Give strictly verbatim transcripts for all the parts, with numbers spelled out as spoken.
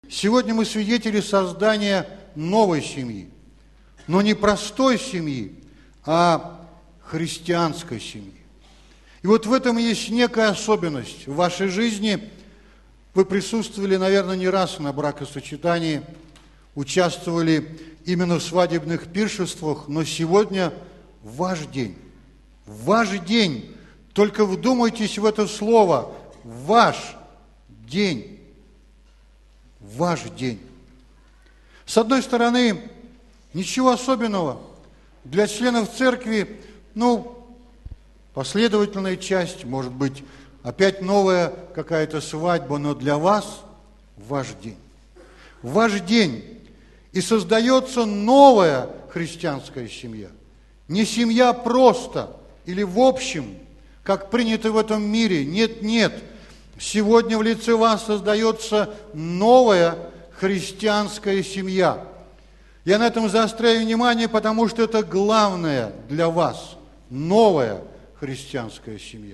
Сегодня мы свидетели создания новой семьи, но не простой семьи, а христианской семьи. И вот в этом есть некая особенность. В вашей жизни вы присутствовали, наверное, не раз на бракосочетании, участвовали именно в свадебных пиршествах, но сегодня ваш день. Ваш день. Только вдумайтесь в это слово. Ваш день. Ваш день. С одной стороны, ничего особенного. Для членов церкви, ну, последовательная часть, может быть, опять новая какая-то свадьба, но для вас ваш день. Ваш день. И создается новая христианская семья. Не семья просто или в общем, как принято в этом мире. Нет, нет. Сегодня в лице вас создается новая христианская семья. Я на этом заостряю внимание, потому что это главное для вас. Новая христианская семья.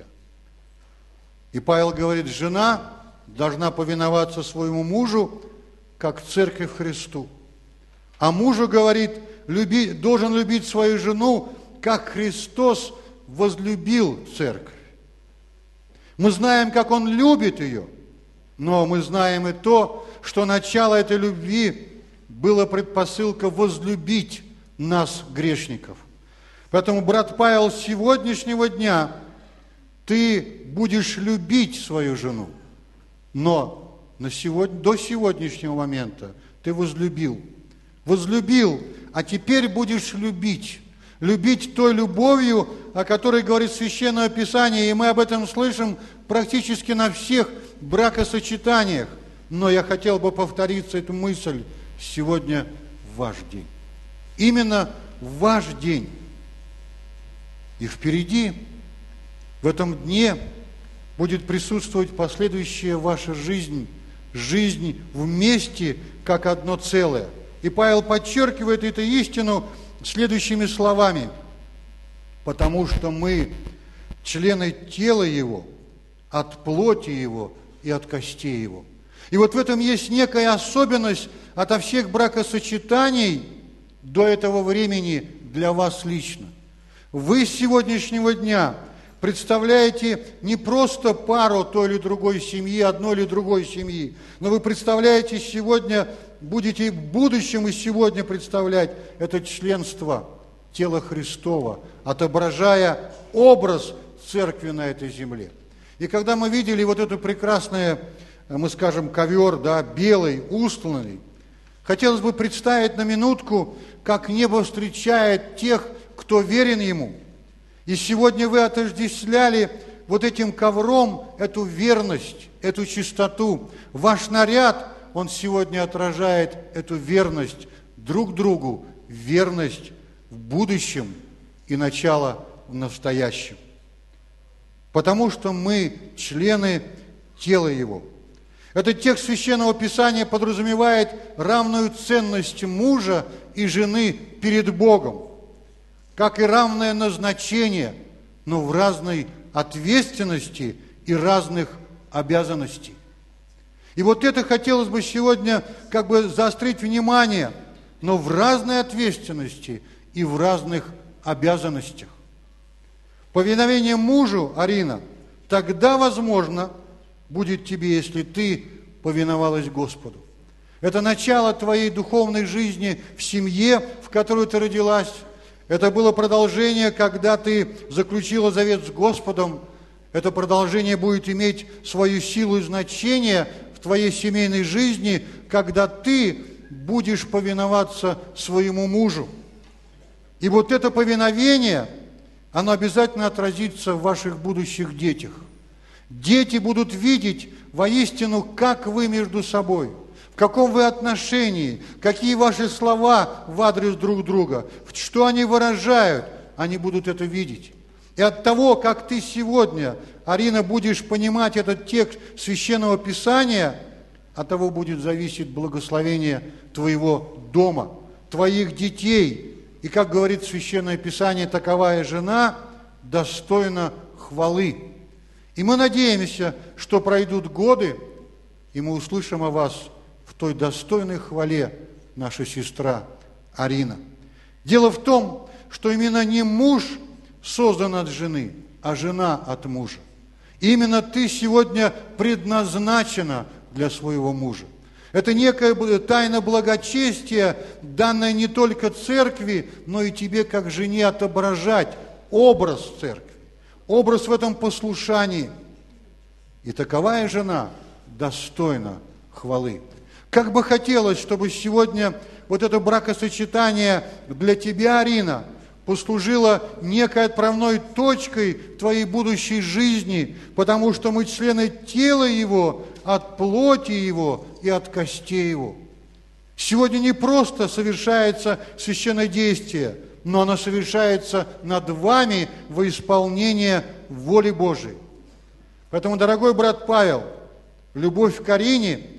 И Павел говорит, жена должна повиноваться своему мужу, как церковь Христу. А мужу говорит, люби, должен любить свою жену, как Христос возлюбил церковь. Мы знаем, как Он любит ее, но мы знаем и то, что начало этой любви было предпосылка возлюбить нас, грешников. Поэтому, брат Павел, с сегодняшнего дня ты будешь любить свою жену, но на сегодня, до сегодняшнего момента ты возлюбил. Возлюбил, а теперь будешь любить. Любить той любовью, о которой говорит Священное Писание, и мы об этом слышим практически на всех бракосочетаниях. Но я хотел бы повториться эту мысль. Сегодня ваш день. Именно ваш день. И впереди, в этом дне, будет присутствовать последующая ваша жизнь, жизнь вместе, как одно целое. И Павел подчеркивает эту истину следующими словами. Потому что мы члены тела Его, от плоти Его и от костей Его. И вот в этом есть некая особенность ото всех бракосочетаний до этого времени для вас лично. Вы с сегодняшнего дня представляете не просто пару той или другой семьи, одной или другой семьи, но вы представляете сегодня, будете в будущем и сегодня представлять это членство тела Христова, отображая образ церкви на этой земле. И когда мы видели вот это прекрасное, мы скажем, ковер, да, белый, устланный, хотелось бы представить на минутку, как небо встречает тех, кто верен Ему. И сегодня вы отождествляли вот этим ковром эту верность, эту чистоту. Ваш наряд, он сегодня отражает эту верность друг другу, верность в будущем и начало в настоящем. Потому что мы члены тела Его. Этот текст Священного Писания подразумевает равную ценность мужа и жены перед Богом, как и равное назначение, но в разной ответственности и разных обязанностей. И вот это хотелось бы сегодня как бы заострить внимание, но в разной ответственности и в разных обязанностях. Повиновение мужу, Арина, тогда возможно будет тебе, если ты повиновалась Господу. Это начало твоей духовной жизни в семье, в которой ты родилась. Это было продолжение, когда ты заключила завет с Господом. Это продолжение будет иметь свою силу и значение в твоей семейной жизни, когда ты будешь повиноваться своему мужу. И вот это повиновение, оно обязательно отразится в ваших будущих детях. Дети будут видеть воистину, как вы между собой, в каком вы отношении, какие ваши слова в адрес друг друга, что они выражают, они будут это видеть. И от того, как ты сегодня, Арина, будешь понимать этот текст Священного Писания, от того будет зависеть благословение твоего дома, твоих детей. И, как говорит Священное Писание, таковая жена достойна хвалы. И мы надеемся, что пройдут годы, и мы услышим о вас в той достойной хвале наша сестра Арина. Дело в том, что именно не муж создан от жены, а жена от мужа. И именно ты сегодня предназначена для своего мужа. Это некая тайна благочестия, данная не только церкви, но и тебе, как жене, отображать образ церкви, образ в этом послушании. И таковая жена достойна хвалы. Как бы хотелось, чтобы сегодня вот это бракосочетание для тебя, Арина, послужило некой отправной точкой твоей будущей жизни, потому что мы члены тела Его, от плоти Его и от костей Его. Сегодня не просто совершается священное действие, но оно совершается над вами во исполнение воли Божией. Поэтому, дорогой брат Павел, любовь к Арине,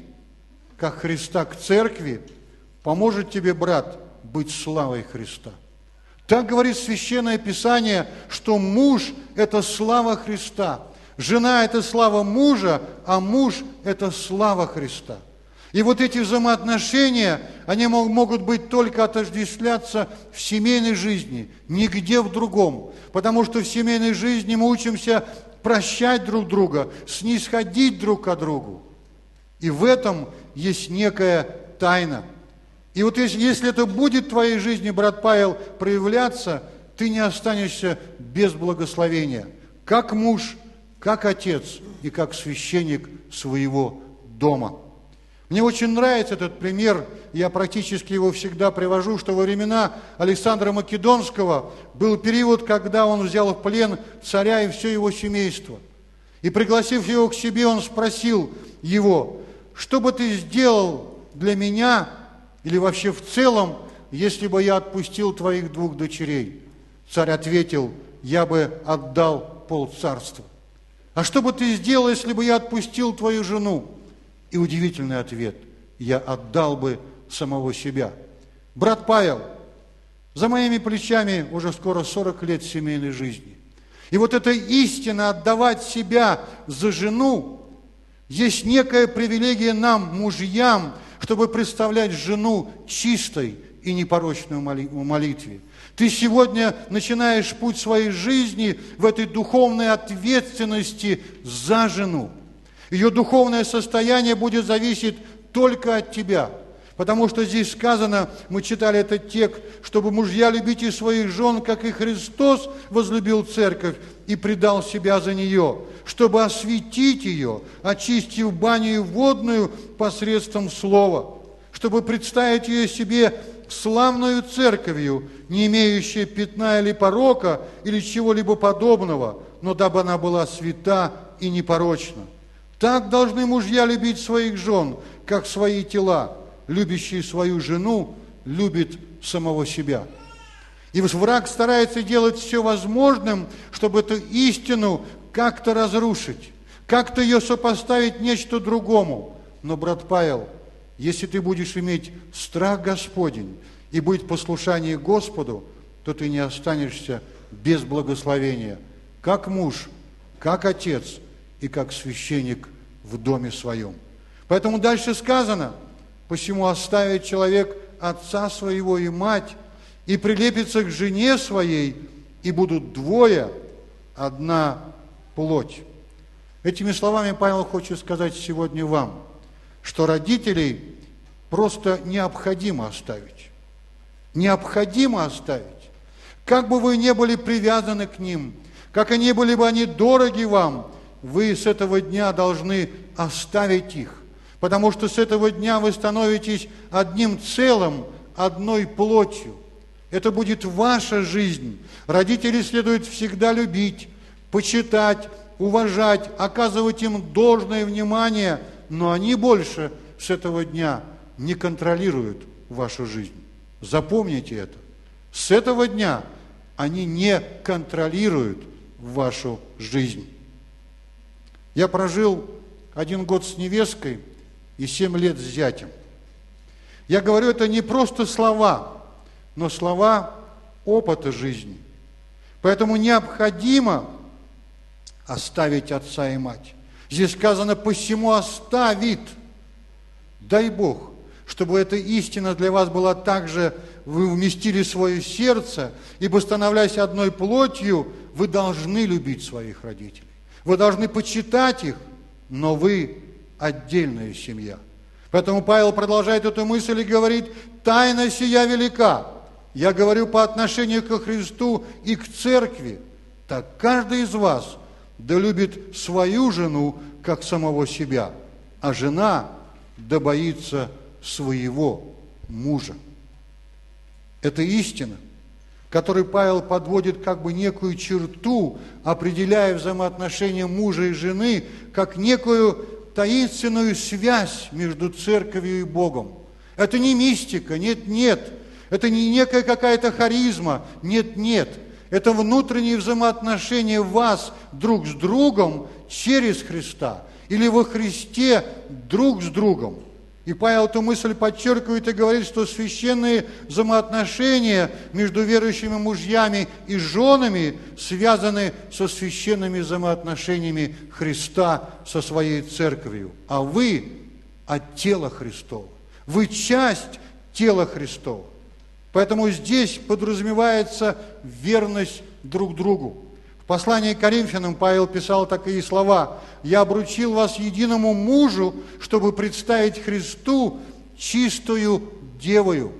как Христа к церкви, поможет тебе, брат, быть славой Христа. Так говорит Священное Писание, что муж – это слава Христа, жена – это слава мужа, а муж – это слава Христа. И вот эти взаимоотношения, они могут быть только отождествляться в семейной жизни, нигде в другом. Потому что в семейной жизни мы учимся прощать друг друга, снисходить друг к другу. И в этом есть некая тайна. И вот если, если это будет в твоей жизни, брат Павел, проявляться, ты не останешься без благословения, как муж, как отец и как священник своего дома. Мне очень нравится этот пример, я практически его всегда привожу, что во времена Александра Македонского был период, когда он взял в плен царя и все его семейство. И пригласив его к себе, он спросил его: что бы ты сделал для меня или вообще в целом, если бы я отпустил твоих двух дочерей? Царь ответил: я бы отдал полцарства. А что бы ты сделал, если бы я отпустил твою жену? И удивительный ответ: я отдал бы самого себя. Брат Павел, за моими плечами уже скоро сорок лет семейной жизни. И вот эта истина отдавать себя за жену, есть некая привилегия нам, мужьям, чтобы представлять жену чистой и непорочной в молитве. Ты сегодня начинаешь путь своей жизни в этой духовной ответственности за жену. Ее духовное состояние будет зависеть только от тебя. Потому что здесь сказано, мы читали этот текст, чтобы мужья любите своих жен, как и Христос возлюбил церковь и предал себя за нее, чтобы осветить ее, очистив баню водную посредством слова, чтобы представить ее себе славную церковью, не имеющей пятна или порока, или чего-либо подобного, но дабы она была свята и непорочна. Так должны мужья любить своих жен, как свои тела. Любящий свою жену любит самого себя. И враг старается делать все возможным, чтобы эту истину как-то разрушить, как-то ее сопоставить нечто другому. Но, брат Павел, если ты будешь иметь страх Господень и быть послушание Господу, то ты не останешься без благословения, как муж, как отец и как священник в доме своем. Поэтому дальше сказано: посему оставит человек отца своего и мать, и прилепится к жене своей, и будут двое, одна плоть. Этими словами Павел хочет сказать сегодня вам, что родителей просто необходимо оставить. Необходимо оставить. Как бы вы ни были привязаны к ним, как они были бы они дороги вам, вы с этого дня должны оставить их. Потому что с этого дня вы становитесь одним целым, одной плотью. Это будет ваша жизнь. Родителей следует всегда любить, почитать, уважать, оказывать им должное внимание, но они больше с этого дня не контролируют вашу жизнь. Запомните это. С этого дня они не контролируют вашу жизнь. Я прожил один год с невесткой и семь лет с зятем. Я говорю, это не просто слова, но слова опыта жизни. Поэтому необходимо оставить отца и мать. Здесь сказано, посему оставит. Дай Бог, чтобы эта истина для вас была также, вы вместили в свое сердце, ибо, становляясь одной плотью, вы должны любить своих родителей. Вы должны почитать их, но вы отдельная семья. Поэтому Павел продолжает эту мысль и говорит: «Тайна сия велика». Я говорю по отношению ко Христу и к церкви. Так каждый из вас да любит свою жену, как самого себя, а жена да боится своего мужа. Это истина, которой Павел подводит как бы некую черту, определяя взаимоотношения мужа и жены, как некую таинственную связь между церковью и Богом. Это не мистика, нет-нет. Это не некая какая-то харизма, нет-нет. Это внутренние взаимоотношения вас друг с другом через Христа или во Христе друг с другом. И Павел эту мысль подчеркивает и говорит, что священные взаимоотношения между верующими мужьями и женами связаны со священными взаимоотношениями Христа со своей церковью. А вы от тела Христова. Вы часть тела Христова. Поэтому здесь подразумевается верность друг другу. В послании к Коринфянам Павел писал такие слова: «Я обручил вас единому мужу, чтобы представить Христу чистую девою».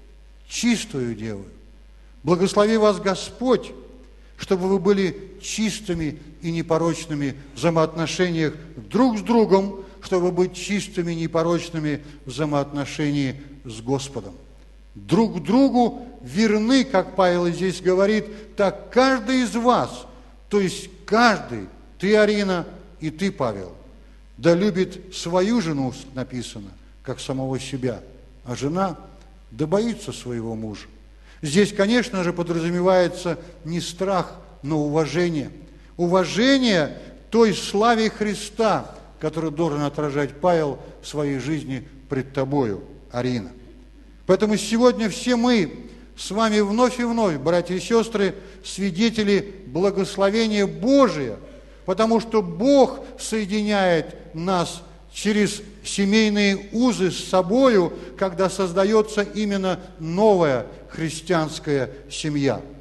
Чистую девою. Благослови вас Господь, чтобы вы были чистыми и непорочными в взаимоотношениях друг с другом, чтобы быть чистыми и непорочными в взаимоотношении с Господом. Друг другу верны, как Павел здесь говорит, так каждый из вас, то есть каждый, ты, Арина, и ты, Павел, да любит свою жену, написано, как самого себя, а жена да боится своего мужа. Здесь, конечно же, подразумевается не страх, но уважение. Уважение той славе Христа, которую должен отражать Павел в своей жизни пред тобою, Арина. Поэтому сегодня все мы с вами вновь и вновь, братья и сестры, свидетели благословения Божия, потому что Бог соединяет нас через семейные узы с собою, когда создается именно новая христианская семья.